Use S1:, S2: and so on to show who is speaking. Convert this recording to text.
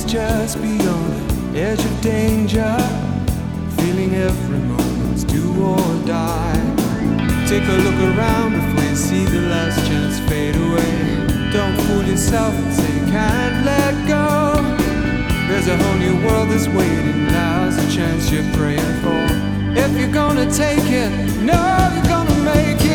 S1: just beyond the edge of danger, feeling every moment's do or die. Take a look around before you see the last chance fade away. Don't fool yourself and say you can't let go. There's a whole new world that's waiting, now's the chance you're praying for. If you're gonna take it, know you're gonna make it.